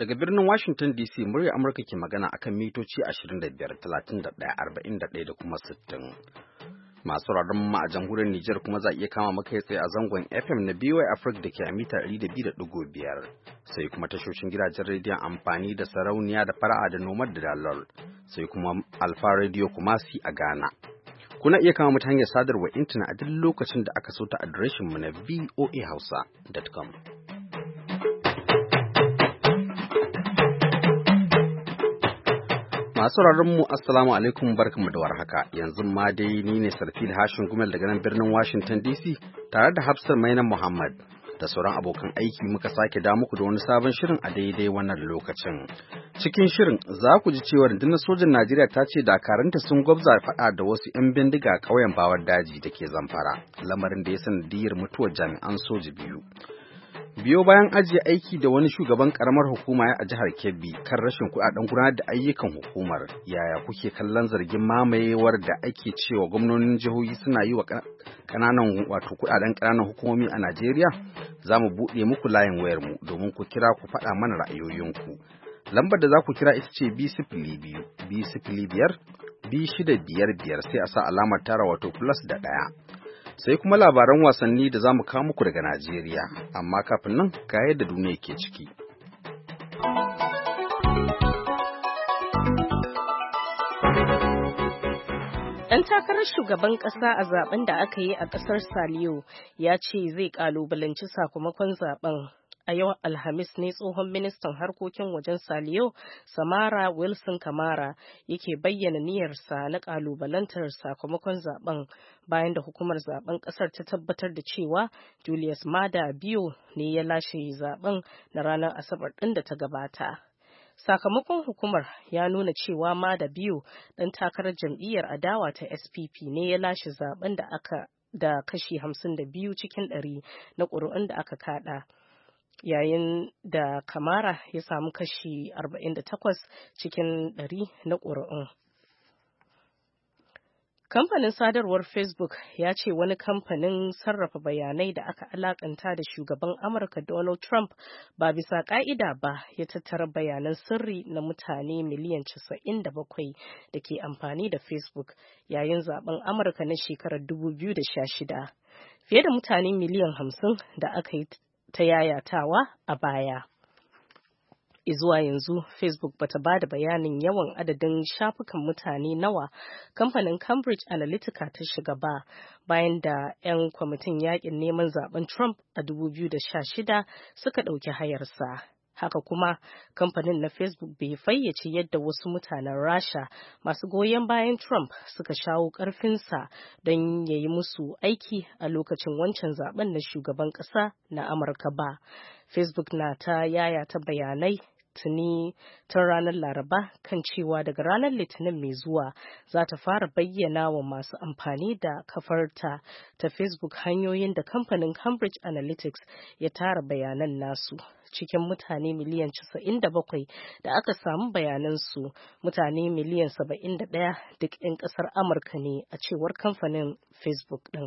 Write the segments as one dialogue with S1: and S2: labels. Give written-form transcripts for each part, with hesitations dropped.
S1: Daga birnin Washington DC murya Amurka ke magana akan mitoci 25, 31, 41 da kuma 60. Masu sauraron mu a jamhuriyar Nijar kuma za a iya kama maka tsaye a zangon FM na BY Africa da ke a mita 102.5. Sai kuma tashoshin gidajen rediyon amfani da sarauniya da fara'a da nomad da dalol. Sai kuma Alfa Radio Kumasi a Ghana. Kuna iya kama mu ta hanyar sadarwar intanet a duk lokacin da aka so ta adireshin mu na voahausa.com. Masu mu assalamu alaikum barkanmu da warhaka. Yanzu ma dai ni ne Sarfil Hashin Gumel daga nan birnin Washington DC tare da Hafsat Mainan Muhammad da sauran abokan aiki muka sake da muku da wani sabon shirin a daidai wannan lokacin. Cikin shirin za ku ji cewa rundunar sojan Najeriya ta ce dakaranta sun gwabza faɗa da wasu 'yan bindiga a ƙauyen Bawar Daji da ke Zamfara, lamarin da ya sanadiyar mutuwar jami'an soja biyu. Biyo bayan ajiye aiki da wani shugaban karamar hukuma a jihar Kebbi kan rashin kuɗaɗen gudanar da ayyukan hukumar, yaya kuke kallon zargin mamayewar da ake cewa gwamnonin jihohi suna yi wa ƙananan kuɗaɗen ƙananan hukumomi a Najeriya? Za mu buɗe muku layin wayar mu domin ku kira ku faɗa mana ra'ayoyinku. Lambar da za ku kira ita ce 202 205 2655 sai a sa alamar tara plus da ɗaya. Sai kuma labaran wasanni da za mu kawo muku daga Najeriya, amma kafin nan ga yadda duniya ke ciki.
S2: Ɗan takarar shugaban ƙasa a zaben da aka yi a ƙasar Saliyo ya ce zai ƙalubalanci sakamakon zaben. A yau Alhamis ne tsohon ministan harkokin wajen Saliyo, Samara Wilson Kamara, yake bayyana niyyarsa na kalubalantar sakamakon zaben bayan da hukumar zaben kasar ta tabbatar da cewa Julius Maada Bio ne ya lashe zaben na ranar Asabar ɗin da ta gabata. Sakamakon hukumar ya nuna cewa Maada Bio ɗan takarar jam'iyyar adawa ta SPP ne ya lashe zaben da kashi 52 cikin 100 na ƙuri'un da aka kada. Yayin da Kamara ya samu kashi 48 cikin 100 na ƙuri'un. Kamfanin sadarwar Facebook ya ce wani kamfanin sarrafa bayanai da aka alakanta da shugaban Amurka Donald Trump ba bisa ƙa'ida ba ya tattara bayanan sirri na mutane miliyan 97 da ke amfani da Facebook yayin zaben Amurka na shekarar 2016. Fiye da mutane miliyan 50 da aka yi ta yayatawa a baya. Izuwa yanzu Facebook bata ba da bayanin yawan adadin shafukan mutane nawa kamfanin Cambridge Analytica ta shiga ba bayan da 'yan kwamitin yakin neman zaben Trump a 2016 suka ɗauki hayarsa. Haka kuma kamfanin na Facebook bai fayyace yadda wasu mutanen Rasha masu goyon bayan Trump suka shawo ƙarfinsa don ya yi musu aiki a lokacin wancan zaben na shugaban ƙasa na Amurka ba. Facebook na ta yayata bayanai tuni tun ranar Laraba kan cewa daga ranar Litinin mai zuwa za ta fara bayyana wa masu amfani da kafarta ta Facebook hanyoyin da kamfanin Cambridge Analytics ya tara bayanan nasu. Cikin mutane miliyan 97 da aka samu bayanansu, mutane miliyan 71 duk 'yan ƙasar Amurka ne a cewar kamfanin Facebook ɗin.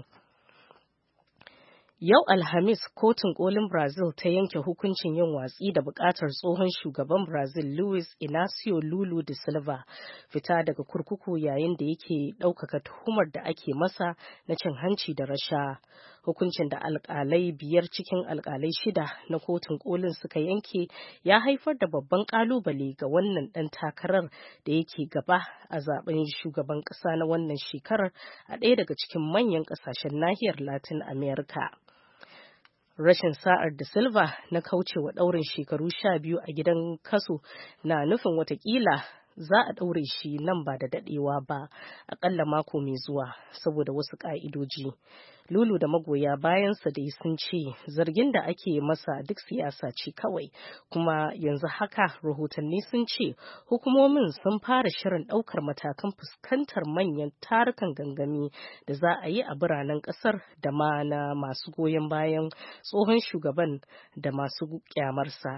S2: Yau Alhamis, Kotun Kolin Brazil ta yanke hukuncin yin watsi da buƙatar tsohon shugaban Brazil Luiz Inacio Lula da Silva fita daga kurkuku yayin da yake ɗaukaka tuhumar da ake masa na cin hanci da rasha. Hukuncin da alƙalai 5 cikin alƙalai 6 na Kotun Kolin suka yanke ya haifar da babban ƙalubale ga wannan ɗan takarar da yake gaba a zaben shugaban ƙasa na wannan shekarar a ɗaya daga cikin manyan ƙasashen nahiyar Latin America. Rashin sa'ar da Silva na kaucewa ɗaurin shekaru 12 a gidan kaso na nufin watakila za a ɗaure shi nan ba da daɗewa ba, aƙalla mako mai zuwa saboda wasu ƙa'idoji. Lulu da magoya bayansa dai sun ce zargin da ake masa duk siyasa ce kawai, kuma yanzu haka rahotanni sun ce hukumomin sun fara shirin ɗaukar matakan fuskantar manyan tarukan gangami da za a yi a biranen ƙasar da ma na masu goyon bayan tsohon shugaban da masu ƙyamarsa.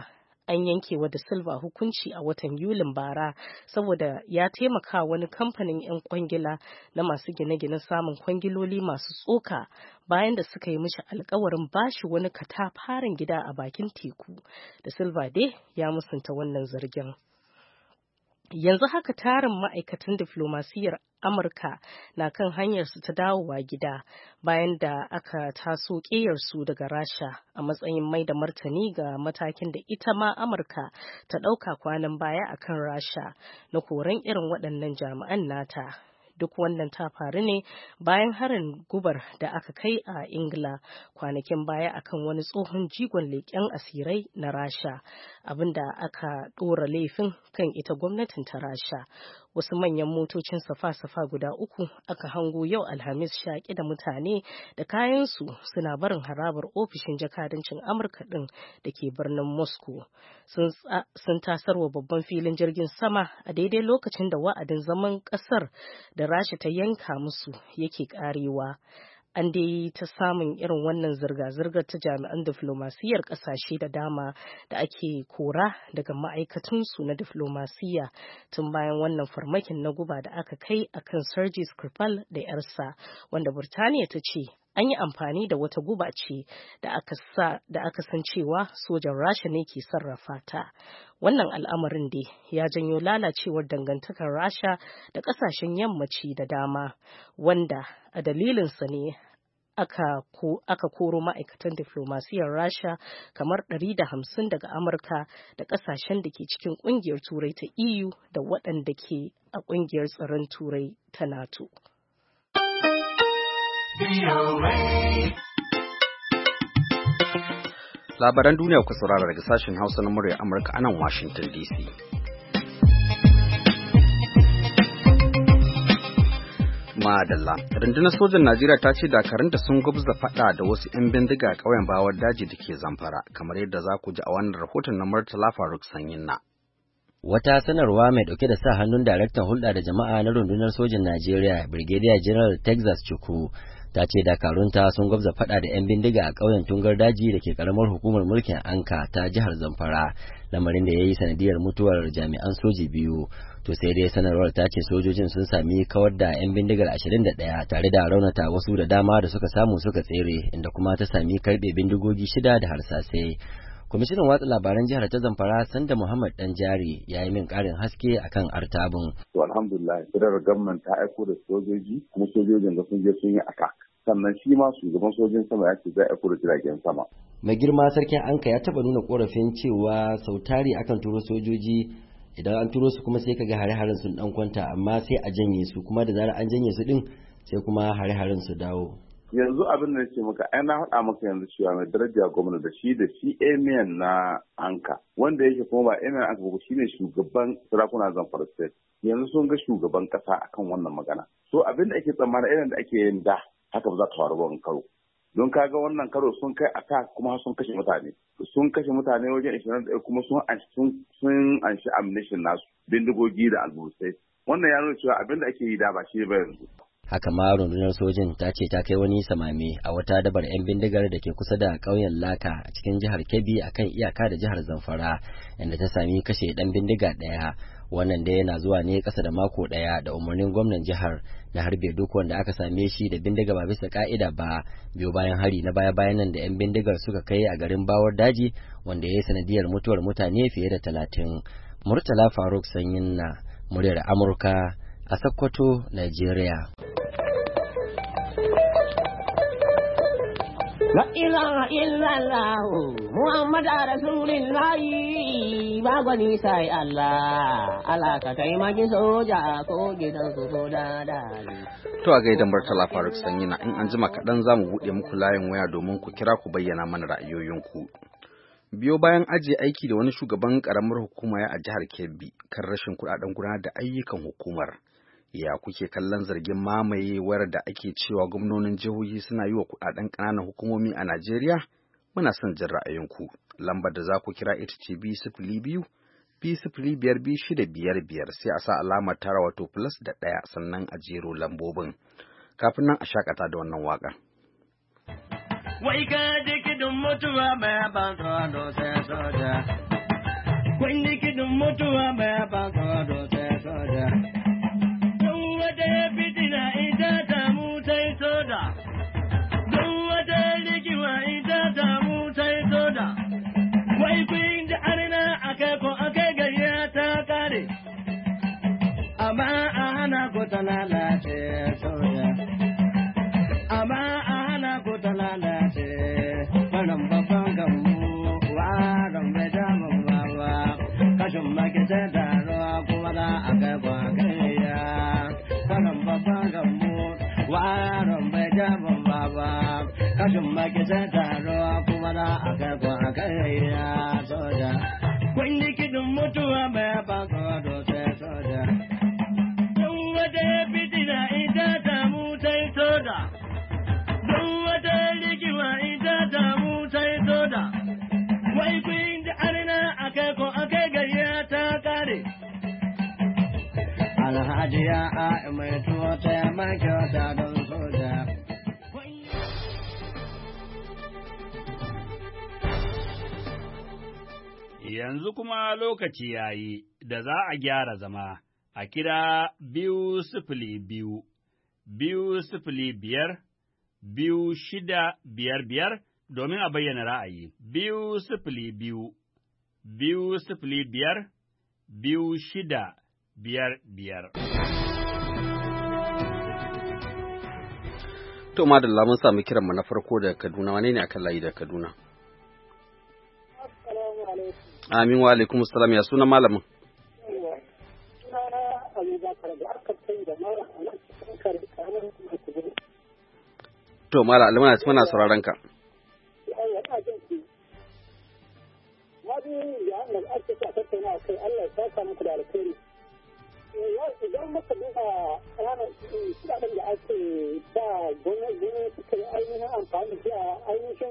S2: an yanke wa da Silva hukunci a watan Yulin bara saboda ya taimaka wani kamfanin 'yan kwangila na masu gine-gine samun kwangiloli masu tsoka bayan da suka yi mishi alkawarin bashi wani katafaren gida a bakin teku. Da Silva dai ya musanta wannan zargin. Yanzu haka tarin ma'aikatan diflomasiyyar Amurka na kan hanyarsu ta dawowa gida bayan da aka taso ƙeyarsu daga Rasha a matsayin mai da martani ga matakin da ita ma Amurka ta ɗauka kwanan baya akan Rasha na koren irin waɗannan jami'an nata. Duk wannan ta faru ne bayan harin gubar da aka kai a Ingila kwanakin baya akan wani tsohon jigon leƙen asirai na Rasha, abinda aka ɗora laifin kan ita gwamnatin ta Rasha. Wasu manyan motocin safa-safa guda 3 aka hango yau Alhamis shaƙi da mutane da kayansu suna barin harabar ofishin jakadancin Amurka ɗin da ke birnin Moscow. Sun tasarwa babban filin jirgin sama a daidai lokacin da wa'adin zaman ƙasar da Rasha ta yanka musu yake ƙarewa. An dai ta samun irin wannan zirga-zirgar ta jami'an diflomasiyyar ƙasashe da dama da ake kora daga ma'aikatunsu na diflomasiyya tun bayan wannan farmakin na guba da aka kai akan Sergei Skripal da 'yarsa, wanda Burtaniya ta ce an yi amfani da wata guba ce da aka san cewa sojan Rasha ne ke sarrafa ta. Wannan al'amarin dai ya janyo lalacewar dangantakar Rasha da ƙasashen yammaci da dama, wanda a dalilinsa ne aka koro ma'aikatan diflomasiyyar Rasha kamar 150 daga Amurka da ƙasashen da ke cikin ƙungiyar Turai ta EU da waɗanda ke a ƙungiyar tsaron Turai ta NATO.
S1: Labaran duniya ku saurara daga sashen Hausa na murya Amurka a nan Washington DC. Madalla. Rundunar sojan Najeriya ta ce dakarunta sun gwabza fada da wasu 'yan bindiga a ƙauyen Bawar Daji da ke Zamfara, kamar yadda za ku ji a wannan rahoton na Murtala Faruk Sanyinna.
S3: Wata sanarwa mai dauke da sa hannun daraktan hulɗa da jama'a na rundunar sojin Najeriya, Brigadier General Texas Chukwu, ta ce dakarunta sun gwabza fada da 'yan bindiga a ƙauyen Tungar Daji da ke karamar hukumar mulkin Anka ta jihar Zamfara, lamarin da ya yi sanadiyar mutuwar jami'an soji 2. To sai dai sanarwar ta ce sojojin sun sami kawar da 'yan bindigar 21 tare da raunata wasu da dama da suka samu suka tsere, inda kuma ta sami karɓe bindigogi 6 da harsasai. Kwamishinan watsa labaran jihar ta Zamfara Sanda Muhammad Danjari ya yi min ƙarin haske akan artabun.
S4: To alhamdulillah, federal government ta aiko da sojoji, kuma sojojin da sun je sun yi attack. Sannan shi ma shugaban sojin sama ya ce zai aiko da jiragen sama.
S3: Mai girma sarkin Anka ya taba nuna korafin cewa sautari akan turo sojoji, idan an turo su kuma sai kaga hare-haren sun dan kwanta, amma sai a janye su, kuma da zarar an janye su din sai kuma hare-haren su dawo.
S4: Yanzu abin da ce maka, ai na faɗa maka yanzu cewa mai daraja gwamna da shi emiyan na Anka, wanda yake kuma ba emiyan Anka ba, shine shugaban sarakuna Zamfara State. Yanzu sun ga shugaban kasa akan wannan magana. So abin da ake tsammani irin da ake yin da haka ba za ta faru ba in karo. Don kaga wannan karo sun kai attack kuma sun kashe mutane. Sun kashe mutane wajen 21 kuma sun anshi ammunition nasu, bindigogi da alburusai. Wannan ya nuna cewa abin da ake yi da ba shi ba yanzu.
S3: Haka ma rundunar sojin ta ce ta kai wani samame a wata dabar 'yan bindigar da ke kusa da ƙauyen Laka a cikin jihar Kebbi akan iyaka da jihar Zamfara, inda ta sami kashe ɗan bindiga ɗaya. Wannan dai yana zuwa ne ƙasa da mako ɗaya da umarnin gwamnan jihar na harbe duk wanda aka same shi da bindiga ba bisa ka'ida ba, biyo bayan hari na baya-bayan nan da 'yan bindigar suka kai a garin Bawar Daji, wanda ya yi sanadiyar mutuwar mutane fiye da 30. Murtala Faruk Sanyinna, muryar Amurka a Sokoto, Najeriya.
S5: La ilaha illallah Muhammad Rasulullah ba gwani sai Allah alaka taimaki soja ko gidan su ko dadali.
S1: To a gaidan Murtala Faruk Sanyina, in an jima kaɗan za mu buɗe muku layin waya domin ku kira ku bayyana mana ra'ayoyinku. Biyo bayan ajiye aiki da wani shugaban ƙaramar hukuma ya a jihar Kebbi kan rashin kuɗaɗen gudanar da ayyukan hukumar. Ya kuke kallon zargin mamayewar da ake cewa gwamnonin jihohi suna yi wa kuɗaɗen ƙananan hukumomi a Najeriya? Muna son jin ra'ayinku. Lambar da za ku kira ita ce 202-205-2655 sai a sa alamar tara wato plus da 1 sannan a jero lambobin. Kafin nan a shakata da wannan waƙa. Wai ka ji kiɗin mutuwa mai ban tsoro sai soja.
S5: kun ji kiɗin mutuwa mai baka wado sai soja. Don wata fitina ita ta mu sai soja. Don wata rigima ita ta mu sai soja. Wai kun ji arna akai ko akai gariya ta kare. Amma a hana ku ta lalace soja. Amma a hana ku ta lalace. Barin babban gamu waron bai damun bawa. Kashin maki sai taruwa kuma za a kai kwa kaiya. Barin babban gamu waron bai damun bawa. Kashin maki sai taruwa kuma za a kai kwa kaiya soja. Kun yi kiɗin mutuwa bai baka wado sai soja. Don wata fitina ita ta mu sai soja. Don wata rigima ita ta mu sai soja. Wai kun ji arna akai ko akai gariya ta kare. Alhaji ya a mai tuwo ta maki wata don soja.
S6: Yanzu kuma lokaci ya yi da za a gyara zama a kira 202 205 2655 domin a bayyana ra'ayi. 202 205 2655.
S1: To madalla mun sami kiranmu na farko daga Kaduna, wane ne akan layi daga Kaduna? Amin wa alaikum salam, ya suna malamin? To mala alimana muna sauraron ka.
S7: Idan muka duba ranar kudaden da ake da gwamnati suka yi ainihin amfani da ainihin.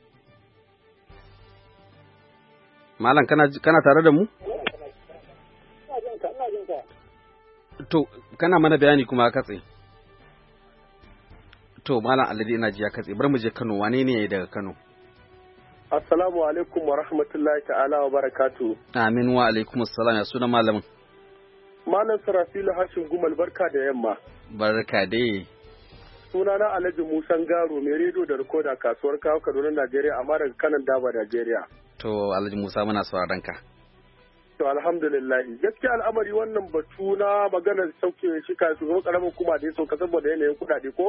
S1: Malam kana tare da mu? To kana mana bayani kuma katse. To malam Alade ina ji ya katse, bar mu je Kano, wane ne daga Kano?
S8: Assalamu alaikum wa rahmatullahi ta'ala wa barakatuh.
S1: Amin wa alaikum assalam, ya suna malamin?
S8: Malam Sarafilu Hashim Gumal, barka da yamma.
S1: Barka dai.
S8: Sunana Alhaji Musa Garo, mai rediyo da rikoda kasuwar kawo Kaduna Najeriya, amma daga kanan Daba Najeriya.
S1: To Alhaji Musa muna sauraron ka.
S8: To alhamdulillah, gaskiya al'amari wannan batu na maganar sauke shi ka shugaban karamin hukuma da ya sauka saboda yanayin kuɗaɗe ko?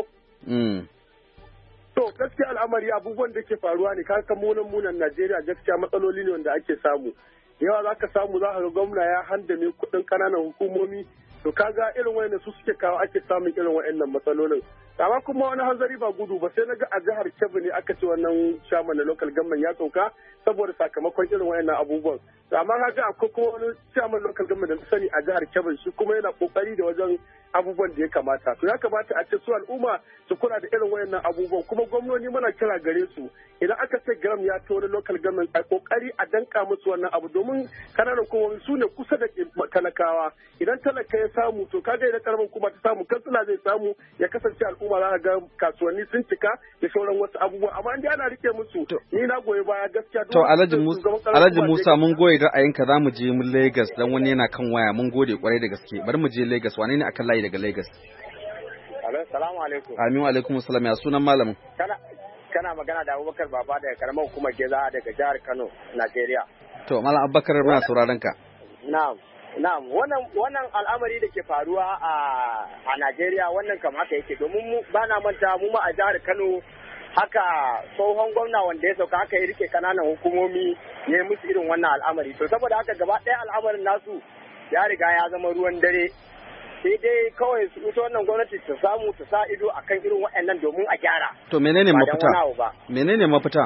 S8: To gaskiya al'amari abubuwan da ke faruwa ne, ka munan Najeriya gaskiya matsaloli ne wanda ake samu. Yawa za ka samu za ka ga gwamna ya handame kuɗin ƙananan hukumomi, to kaga irin wayannan su suke kawo ake samun irin wayannan matsalolin. Amma kuma wani hanzari ba gudu ba, sai na ga a jihar Kebbi ne aka ce wannan chairman na local government ya sauka saboda sakamakon irin wayannan abubuwan. Amma kaga akwai kuma wani chairman local government da na sani a jihar Kebbi, shi kuma yana kokari da wajen abubuwan da ya kamata. To ya kamata a ce su al'umma su kula da irin wayannan abubuwan, kuma gwamnoni muna kira gare su idan aka ce gram ya ta wani local government a kokari a danka musu wannan abu, domin kananan hukumomi su ne kusa da talakawa. Idan talaka ya samu to kaga idan karamar hukuma ta samu kansila zai samu, ya kasance al'umma za ga kasuwanni sun cika da sauran wasu abubuwa, amma in ana rike musu ni na goyi baya gaskiya.
S1: To Alhaji Musa mun goyi ra'ayinka, za mu je mun Lagos dan wani yana kan waya, mun gode kwarai da gaske. Bari mu je Lagos, wane ne akan layi daga Lagos?
S9: Assalamu alaikum.
S1: Amin wa alaikum assalam, ya sunan malamin?
S9: Kana magana da Abubakar Baba daga karamar hukumar Geza daga jihar Kano, Najeriya.
S1: To Malam Abubakar muna sauraron ka.
S9: Na'am, wannan al'amari da ke faruwa a Najeriya wannan kam haka yake, domin mu ba na manta mu ma a jihar Kano haka tsohon gwamna wanda ya sauka haka ya rike kananan hukumomi ya yi musu irin wannan al'amari. To saboda haka gaba ɗaya al'amarin nasu ya riga ya zama ruwan dare. Sai dai kawai su ita wannan gwamnati ta samu ta sa ido akan irin waɗannan domin a gyara.
S1: To menene mafita? Menene mafita?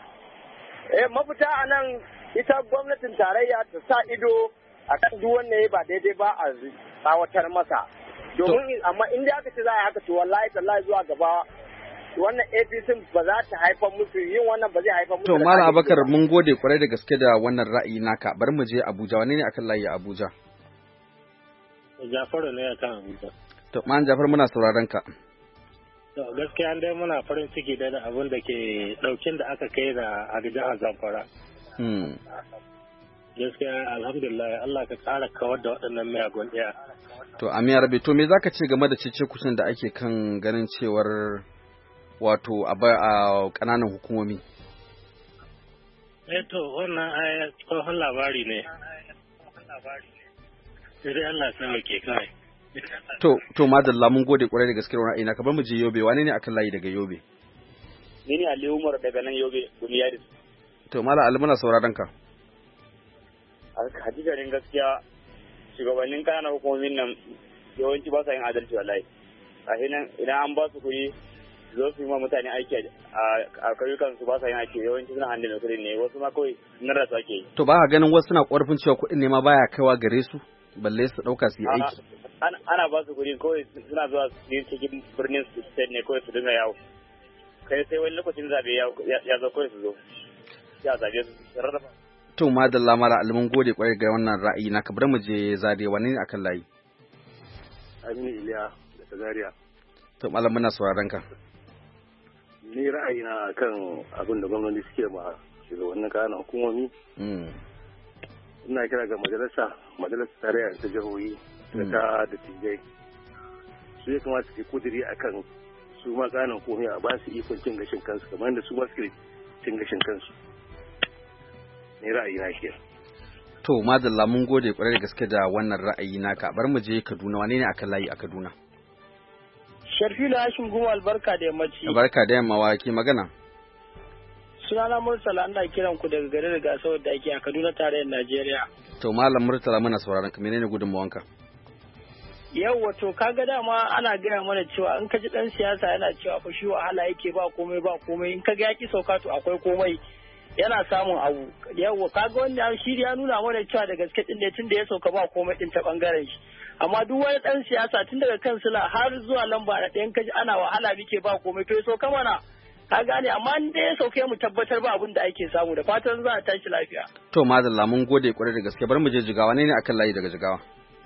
S9: Mafita a nan ita gwamnatin tarayya ta sa ido akan duk wanda ya ba daidai ba a tsawatar masa. Domin amma in dai aka ce za a yi haka to wallahi tallahi zuwa gaba wannan APC ba za ta haifar musu, yin wannan ba zai haifar musu.
S1: To Malam Abubakar mun gode kwarai da gaske da wannan ra'ayi naka. Bari mu je Abuja, wane ne akan layi Abuja?
S10: Jafaru ne a kan Abuja.
S1: To, man Jafar muna sauraron ka.
S10: To, gaskiya dai muna farin ciki da abin da ke ɗaukin da aka kai da a jihar Zamfara. gaskiya alhamdulillah Allah ka ƙara kawar da waɗannan miyagun ɗaya.
S1: To Amiya Rabi, to me zaka ce game da cece kucin da ake kan ganin cewar wato a ƙananan hukumomi?
S10: To wannan tsohon labari ne. Sai dai Allah ya ke kai.
S1: To madalla mun gode kwarai da gaskiyar ra'ayi na, ka bar mu je Yobe. Wane ne akan layi daga Yobe?
S9: Ni ne Ali Umar daga nan Yobe, Buniyadi.
S1: To Malam Ali muna sauraron ka.
S9: Hakikanin gaskiya shugabannin ƙananan hukumomin nan yawanci ba sa yin adalci wallahi. Idan an ba su kuɗi zo su yi ma mutane aiki a kauyukan su ba sa yin aiki, yawanci suna hannun kuɗi ne, wasu ma kawai nan da su ake yi. To
S1: ba ka ganin wasu suna ƙorafin cewa kuɗin ne ma baya kaiwa gare su balle su ɗauka su yi aiki?
S9: Ana ba su kuɗi kawai suna zuwa cikin birnin state ne kawai su dinga yawo. Kai sai wani lokacin zabe ya zo kawai su zo. Ya zabe su rarraba.
S1: To madalla mara alimin gode kwarai ga wannan ra'ayi na, kabar mu je Zaria, wani ne akan layi?
S11: Aminu Iliya da Zaria.
S1: To malam muna sauraron ka.
S11: Ni ra'ayi na kan abin da gwamnati suke ma shugabannin ƙananan hukumomi. Ina kira ga majalisar tarayya ta jihohi da ta dattijai. Su ya kamata su kudiri akan su ma ƙananan hukumomi a ba su ikon cin gashin kansu kamar yadda su ma suke cin gashin kansu. Ni ra'ayi na ke.
S1: To madalla mun gode kwarai da gaske da wannan ra'ayi naka. Bar mu je Kaduna, wane ne akan layi a Kaduna?
S12: Sharfilu Hashim Gumal, barka da yammaci.
S1: Barka da yamma, wa ke magana?
S12: Sunana Murtala, ina kiran ku daga garin Rigasawar da ake a Kaduna tarayyar Najeriya.
S1: To Malam Murtala muna sauraron ka, menene gudunmawanka?
S12: Yawwa to kaga dama ana gaya mana cewa in ka ji dan siyasa yana cewa fa shi wahala yake ba komai in kaga yaki sauka to akwai komai yana samun abu. Yawwa kaga wannan shi ya nuna mana cewa da gaske din ne tunda ya sauka ba komai din ta bangaren shi. Amma duk wani dan siyasa tun daga kansila har zuwa lamba na ɗayan kaji ana wahala muke ba komai to ya sauka mana. Ka gane, amma in dai ya sauke mu tabbatar ba abin da ake samu, da fatan za a tashi lafiya.
S1: To madalla mun gode kwarai da gaske, bar mu je Jigawa, ne akan layi daga Jigawa?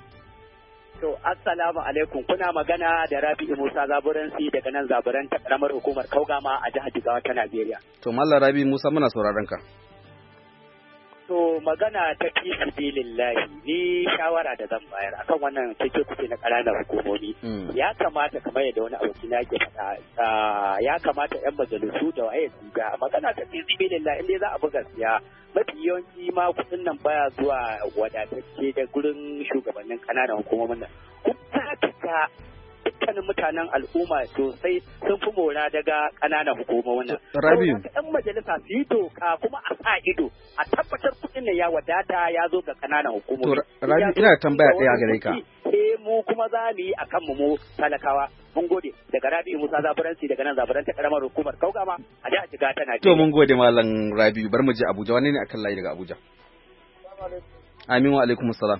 S13: To assalamu alaikum, kuna magana da Rabi'u Musa Zaburansi daga nan Zaburan ta karamar hukumar Kaugama a jihar Jigawa ta Najeriya.
S1: To Mallam Rabi'u Musa muna sauraron ka.
S13: To magana ta fi sabilillahi, ni shawara da zan bayar akan wannan cece kuce na ƙananan hukumomi. Ya kamata kamar yadda wani aboki na ke faɗa, ya kamata 'yan majalisu da waye su ga magana ta fi sabilillahi inda za a buga siya. Mafi yawanci ma kuɗin nan baya zuwa wadatacce da gurin shugabannin ƙananan hukumomin nan. Kuma dukkanin mutanen al'umma sosai sun fi mora daga ƙananan hukumomin nan.
S1: Rabi'u.
S13: Ɗan majalisa su yi doka kuma a sa ido a tabbatar kuɗin nan ya wadata ya zo ga ƙananan hukumomi.
S1: Rabi'u ina tambaya ɗaya gare ka.
S13: Mu kuma za mu yi a kanmu mu talakawa. Mun gode daga Rabi'u Musa Zaburansi daga nan Zaburan ta karamar hukumar Kaugama a jihar Jigawa ta Najeriya.
S1: To mun gode Malam Rabi'u, bar mu je Abuja, wani ne akan layi daga Abuja? Amin wa alaikum salam.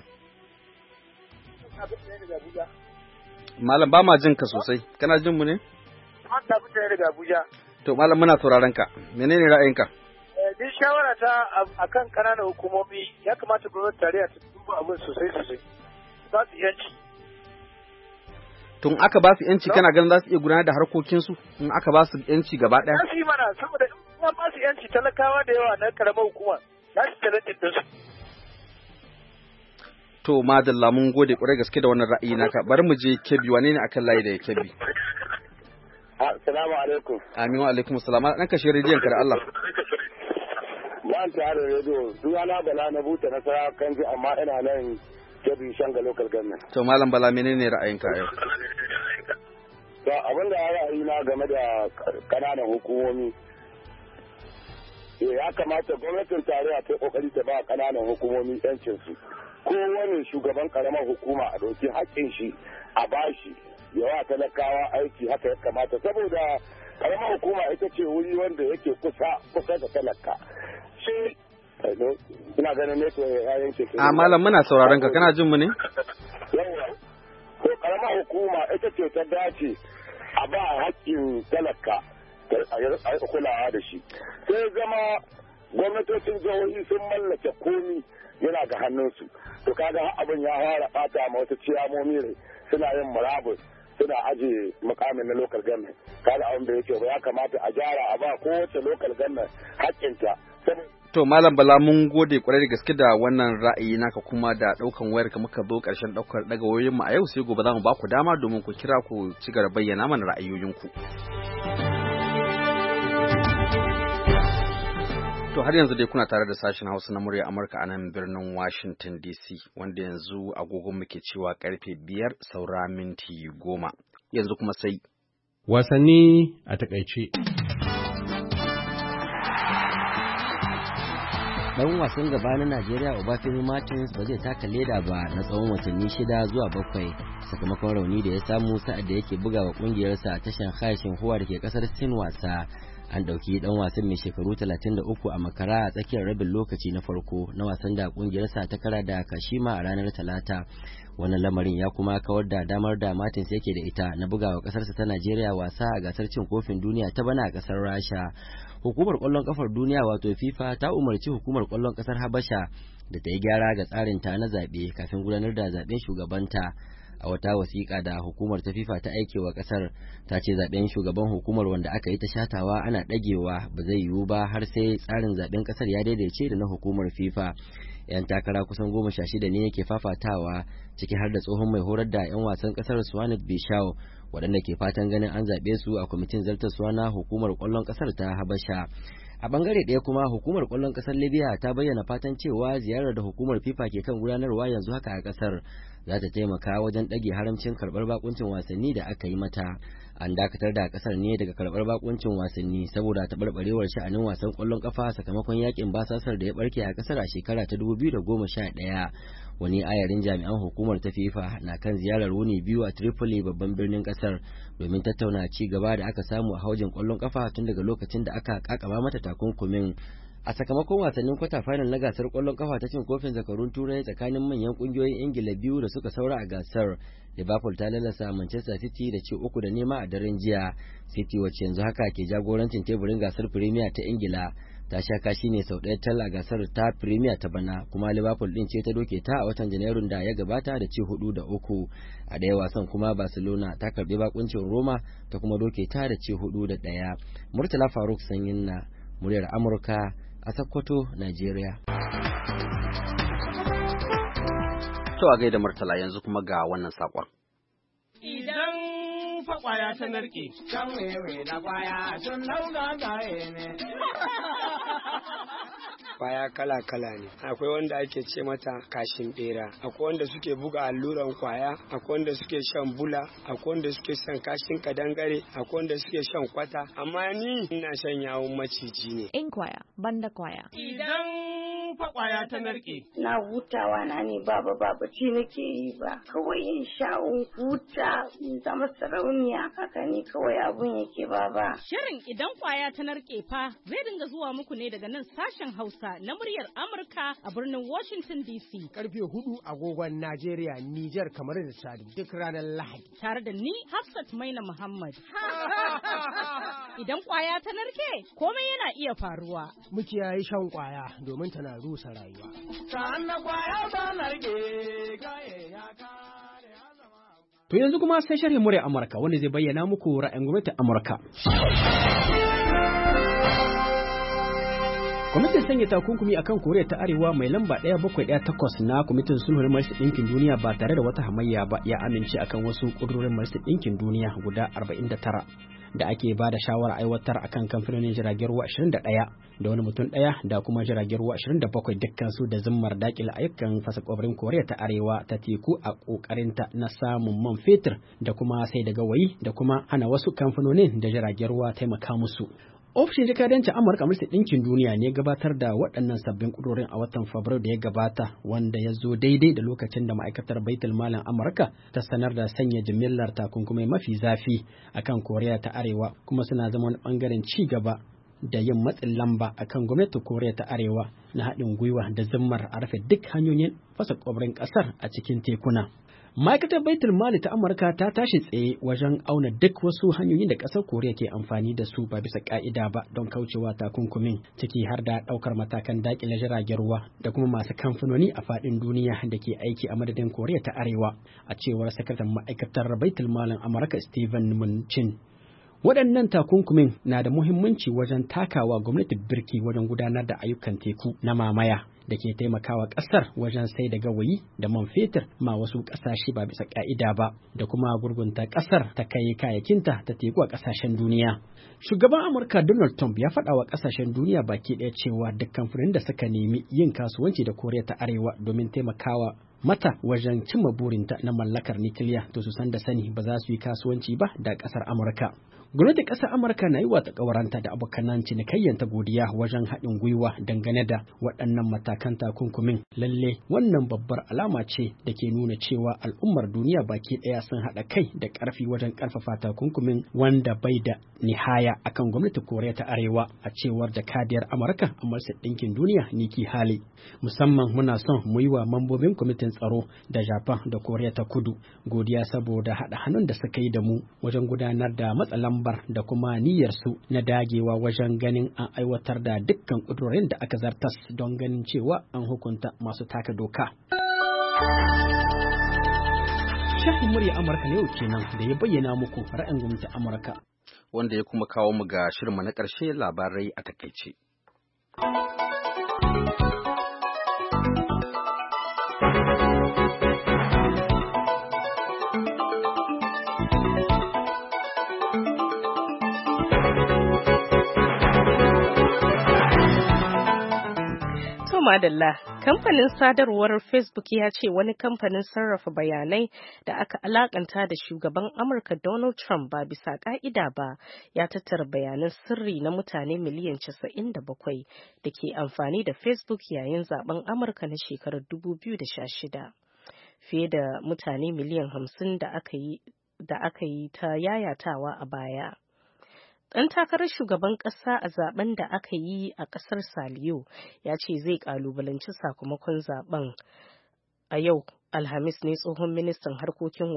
S1: Malam ba ma jin ka sosai, kana jin mu ne?
S12: Haka mutane daga Abuja.
S1: To Malam muna sauraron ka, menene ra'ayinka?
S12: Din shawara ta akan ƙananan hukumomi ya kamata gwamnati tarayya ta duba abin sosai. Za su yanci.
S1: Tun aka ba su yanci kana ganin za su iya gudanar da harkokinsu in aka ba su yanci gaba ɗaya?
S12: Za su yi mana saboda in ba su yanci talakawa da yawa na karamar hukuma za su talentin da su.
S1: To madalla mun gode kwarai gaske da wannan ra'ayi naka, bari mu je Kebbi, wane ne akan layi da Kebbi?
S14: Assalamu alaikum.
S1: Amin wa alaikum salam. Dan kashe rediyon ka da Allah.
S14: Ban tare da rediyo, sunana Bala na buta na Sarawa Kanji amma ina nan Kebbi Shanga local government.
S1: To Malam Bala menene ra'ayinka yau?
S14: To abin da ra'ayi na game da kananan hukumomi ya kamata gwamnatin tarayya ta kokari ta ba kananan hukumomi yancin su. Kowane shugaban karamar hukuma a ɗauki haƙƙin shi a bashi yawa talakawa aiki haka ya kamata saboda karamar hukuma ita ce wuri wanda yake kusa da talaka. Shi ina ganin neto ya yanke ke.
S1: A Malam muna sauraron ka, kana jin mu ne?
S14: Yawa. Ko karamar hukuma ita ce ta dace a ba haƙƙin talaka a kulawa da shi. Sai zama gwamnatocin jihohi sun mallake komi yana ga hannunsu. To kaga abin ya fara bata ma wata ciyamomi ne suna yin murabus suna aje mukamin na local government. Kaga abin da yake ba ya kamata a gyara a ba kowace local government haƙƙinta.
S1: To Malam Bala mun gode kwarai da gaske da wannan ra'ayi naka kuma da ɗaukan wayar ka muka zo ƙarshen daga wayoyin mu a yau, sai gobe za mu ba ku dama domin ku kira ku ci gaba bayyana mana ra'ayoyinku. To har yanzu dai kuna tare da sashen Hausa na murya Amurka a nan birnin Washington DC, wanda yanzu agogon muke cewa karfe 5 saura minti 10. Yanzu kuma sai
S15: wasanni a takaice.
S3: Dan wasan gaba na Najeriya Obafemi Martins ba zai taka leda ba na tsawon watanni 6 zuwa 7 sakamakon rauni da ya samu sa'ad da yake buga wa kungiyarsa a tashan Haishin Huwa da ke kasar Sin wasa. An dauki dan wasan mai shekaru 33 a makara a tsakiyar rabin lokaci na farko na wasan da kungiyarsa ta kara da Kashima a ranar Talata. Wannan lamarin ya kuma kawar da damar da Martins yake da ita na bugawa kasarsa ta Najeriya wasa a gasar cin kofin duniya ta bana a kasar Rasha. Hukumar kwallon kafar duniya wato FIFA ta umarci hukumar kwallon kasar Habasha da ta yi gyara ga tsarin ta na zaɓe kafin gudanar da zaɓen shugabanta. A wata wasiƙa da hukumar ta FIFA ta aike wa kasar ta ce zaɓen shugaban hukumar wanda aka yi ta shatawa ana ɗagewa ba zai yiwu ba har sai tsarin zaɓen kasar ya daidaice da na hukumar FIFA. 'Yan takara kusan 16 ne yake fafatawa ciki har da tsohon mai horar da 'yan wasan kasar Swanit Bishau waɗanda ke fatan ganin an zaɓe su a kwamitin zartaswa na hukumar ƙwallon ƙasar ta Habasha. A bangare ɗaya kuma hukumar ƙwallon ƙasar Libya ta bayyana fatan cewa ziyarar da hukumar FIFA ke kan gudanarwa yanzu haka a ƙasar za ta taimaka wajen ɗage haramcin karɓar bakuncin wasanni da aka yi mata. An dakatar da ƙasar ne daga karɓar bakuncin wasanni saboda taɓarɓarewar sha'anin wasan ƙwallon ƙafa sakamakon yakin basasar da ya ɓarke a ƙasar a shekara ta 2011. Wani ayarin jami'an hukumar ta FIFA na kan ziyarar wuni 2 a Tripoli babban birnin ƙasar domin tattauna ci gaba da aka samu a haujin ƙwallon ƙafa tun daga lokacin da aka kakaba mata takunkumin. A sakamakon wasannin kwata final na gasar ƙwallon ƙafa ta cin kofin zakarun turai tsakanin manyan ƙungiyoyin Ingila biyu da suka saura a gasar, Liverpool ta lalasa Manchester City da ci 3-0 a daren jiya. City wacce yanzu haka ke jagorancin teburin gasar Premier ta Ingila ta sha kashi ne sau ɗaya tal a gasar ta Premier ta bana, kuma Liverpool din ce ta doke ta a watan Janairun da ya gabata da ci 4-3. A ɗaya wasan kuma Barcelona ta karbi bakuncin Roma ta kuma doke ta da ci 4-1. Murtala Faruk Sanyin na muryar Amurka a Sokoto, Najeriya.
S1: To a gaida Murtala, yanzu kuma ga wannan sakon.
S5: Idan fa kwaya ta narke, kan wewe da kwaya sun lauga gaye ne.
S16: Kwaya kala-kala ne, akwai wanda ake ce mata kashin bera, akwai wanda suke buga alluran kwaya, akwai wanda suke shan bula, akwai wanda suke shan kashin kadangare, akwai wanda suke shan kwata, amma ni ina shan yawon maciji ne.
S17: In kwaya, banda kwaya.
S5: Idan fa kwaya ta narke.
S18: Na hutawa na ne baba ci nake yi ba, kawai in sha huta in zama sarauniya, haka ne kawai abun yake baba.
S17: Shirin idan kwaya ta narke fa zai dinga zuwa muku ne daga nan sashen Hausa na muryar Amurka a birnin Washington DC.
S19: Karfe 4 agogon Najeriya, Nijar, kamar da Chad duk ranar Lahadi.
S17: Tare da ni Hafsat Maina Muhammad. Idan kwaya ta narke, komai yana iya faruwa.
S19: Mu kiyaye shan kwaya domin tana rusa rayuwa. To yanzu kuma sai sharhin muryar Amurka wanda zai bayyana muku ra'ayin gwamnatin Amurka. Kwamitin sanya takunkumi akan Koriya ta Arewa mai lamba 1718 na Kwamitin Sulhun Majalisar Ɗinkin Duniya ba tare da wata hamayya ba ya amince akan wasu ƙudurorin Majalisar Ɗinkin Duniya guda 49 da ake ba da shawara aiwatar akan kamfanonin jiragen ruwa 21 da wani mutum ɗaya da kuma jiragen ruwa 27 dukkan su da zimmar dakile ayyukan fasa kwabrin Koriya ta Arewa ta teku a ƙoƙarinta na samun man fetur da kuma sai da gawayi da kuma hana wasu kamfanonin da jiragen ruwa taimaka musu. Ofishin jakadancin Amurka Majalisar Ɗinkin Duniya ne gabatar da waɗannan sabbin ƙudurorin a watan Fabrairu da ya gabata, wanda ya zo daidai da lokacin da ma'aikatar Baitul Malin Amurka ta sanar da sanya jimillar takunkumai mafi zafi akan Koriya ta Arewa, kuma suna zama wani ɓangaren ci gaba da yin matsin lamba akan gwamnatin Koriya ta Arewa na haɗin gwiwa da zimmar a rufe duk hanyoyin fasa ƙwabrin ƙasar a cikin tekuna. Ma'aikatar Baitul Mali ta Amurka ta tashi tsaye wajen auna duk wasu hanyoyin da ƙasar Koriya ke amfani da su ba bisa ƙa'ida ba don kaucewa takunkumin, ciki har da ɗaukar matakan daƙile jiragen ruwa da kuma masu kamfanoni a faɗin duniya da ke aiki a madadin Koriya ta Arewa, a cewar sakataren ma'aikatar Baitul Malin Amurka Stephen Mnuchin. Waɗannan takunkumin na da muhimmanci wajen takawa gwamnati birki wajen gudanar da ayyukan teku na mamaya da ke taimakawa ƙasar wajen sai da gawayi da man fetur ma wasu ƙasashe ba bisa ƙa'ida ba da kuma gurgunta ƙasar ta kai kayakinta ta teku a ƙasashen duniya. Shugaban Amurka Donald Trump ya faɗa wa ƙasashen duniya baki ɗaya cewa dukkan furin da suka nemi yin kasuwanci da Koriya ta Arewa domin taimakawa mata wajen cimma burinta na mallakar nukiliya to su san da sani ba za su yi kasuwanci ba da ƙasar Amurka. Gwamnatin ƙasar Amurka na yi wa ƙawaranta da abokanan cinikayyanta godiya wajen haɗin gwiwa dangane da waɗannan matakan takunkumin. Lalle wannan babbar alama ce da ke nuna cewa al'ummar duniya baki ɗaya sun haɗa kai da ƙarfi wajen ƙarfafa takunkumin wanda bai da nihaya akan gwamnatin Koriya ta Arewa a cewar jakadiyar Amurka a Majalisar Ɗinkin Duniya Nikki Haley. Musamman muna son mu yi wa mambobin kwamitin tsaro da Japan da Koriya ta Kudu godiya saboda haɗa hannun da suka yi da mu wajen gudanar da lambar da kuma niyyarsu na dagewa wajen ganin an aiwatar da dukkan ƙudurorin da aka zartas don ganin cewa an hukunta masu taka doka. Shafin murya Amurka na yau kenan da ya bayyana muku ra'ayin gwamnatin Amurka.
S1: Wanda ya kuma kawo mu ga shirinmu na ƙarshe, labarai a takaice.
S2: Madalla, kamfanin sadarwar Facebook ya ce wani kamfanin sarrafa bayanai da aka alakanta da shugaban Amurka Donald Trump ba bisa ka'ida ba ya tattara bayanan sirri na mutane miliyan 97 da ke amfani da Facebook yayin zaben Amurka na shekarar 2016. Fiye da mutane miliyan 50 da aka yi ta yayatawa a baya. Ɗan takarar shugaban ƙasa a zaben da aka yi a ƙasar Saliyo ya ce zai ƙalubalanci sakamakon zaben. A yau, Alhamis ne tsohon ministan harkokin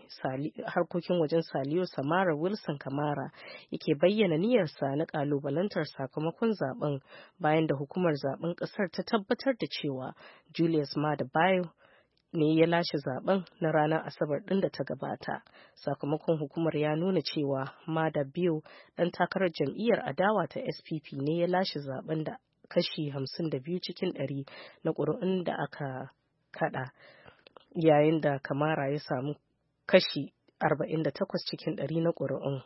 S2: wajen Saliyo Samara Wilson Kamara yake bayyana niyyarsa na ƙalubalantar sakamakon zaben bayan da hukumar zaben ƙasar ta tabbatar da cewa Julius Maada Bio ne ya lashe zaben na ranar Asabar ɗin da ta gabata. Sakamakon hukumar ya nuna cewa Maada Bio ɗan takarar jam'iyyar adawa ta SPP ne ya lashe zaben da kashi 52 cikin 100 na ƙuri'un da aka kada, yayin da Kamara ya samu kashi 48 cikin 100 na ƙuri'un.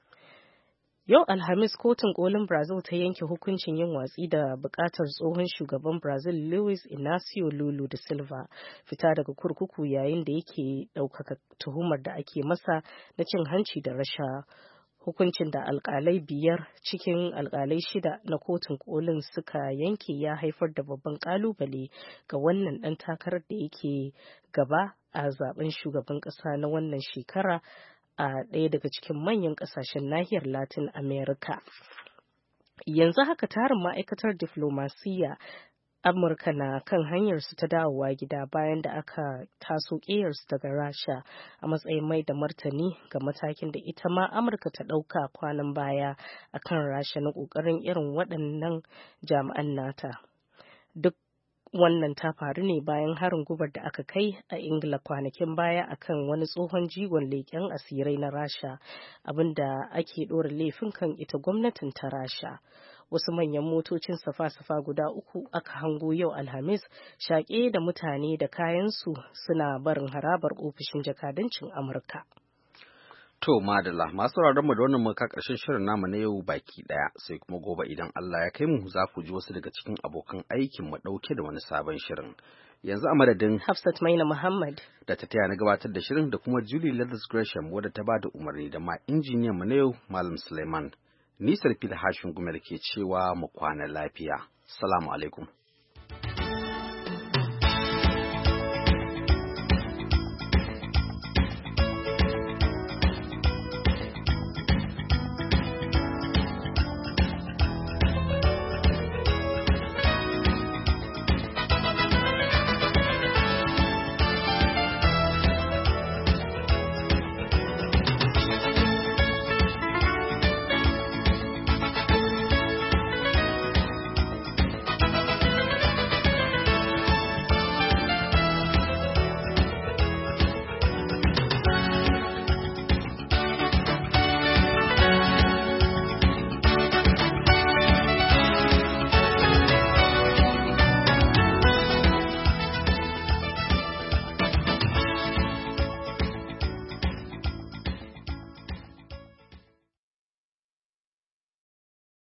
S2: Yau Alhamis kotun kolin Brazil ta yanke hukuncin yin watsi da bukatar tsohon shugaban Brazil Luiz Inacio Lula da Silva fita daga kurkuku yayin da yake ɗaukaka tuhumar da ake masa na cin hanci da rasha. Hukuncin da alkalai 5 cikin alkalai 6 na kotun kolin suka yanke ya haifar da babban kalubale ga wannan ɗan takarar da yake gaba a zaben shugaban ƙasa na wannan shekara a ɗaya daga cikin manyan ƙasashen nahiyar Latin America. Yanzu haka tarin ma'aikatar diflomasiyya Amurka na kan hanyarsu ta dawowa gida bayan da aka taso ƙeyarsu daga Rasha a matsayin mai da martani ga matakin da ita ma Amurka ta ɗauka kwanan baya akan Rasha na ƙoƙarin irin waɗannan jami'an nata. Duk wannan ta faru ne bayan harin gubar da aka kai a Ingila kwanakin baya akan wani tsohon jigon leƙen asirai na Rasha, abinda ake ɗora laifin kan ita gwamnatin ta Rasha. Wasu manyan motocin safa-safa guda 3 aka hango yau Alhamis shaƙe da mutane da kayansu suna barin harabar ofishin jakadancin Amurka.
S1: To madalla, masu mu da wannan muka ƙarshen shirin namu na yau baki ɗaya, sai kuma gobe idan Allah ya kai mu za ku ji wasu daga cikin abokan aikin mu ɗauke da wani sabon shirin. Yanzu a madadin
S2: Hafsat Maina Muhammad
S1: da ta taya na gabatar da shirin da kuma Julie Leathers Gresham wadda ta bada umarni da ma injiniyan mu na yau Malam Suleiman. Ni Sarfil Hashin Gumel ke cewa mu kwana lafiya. Assalamu alaikum.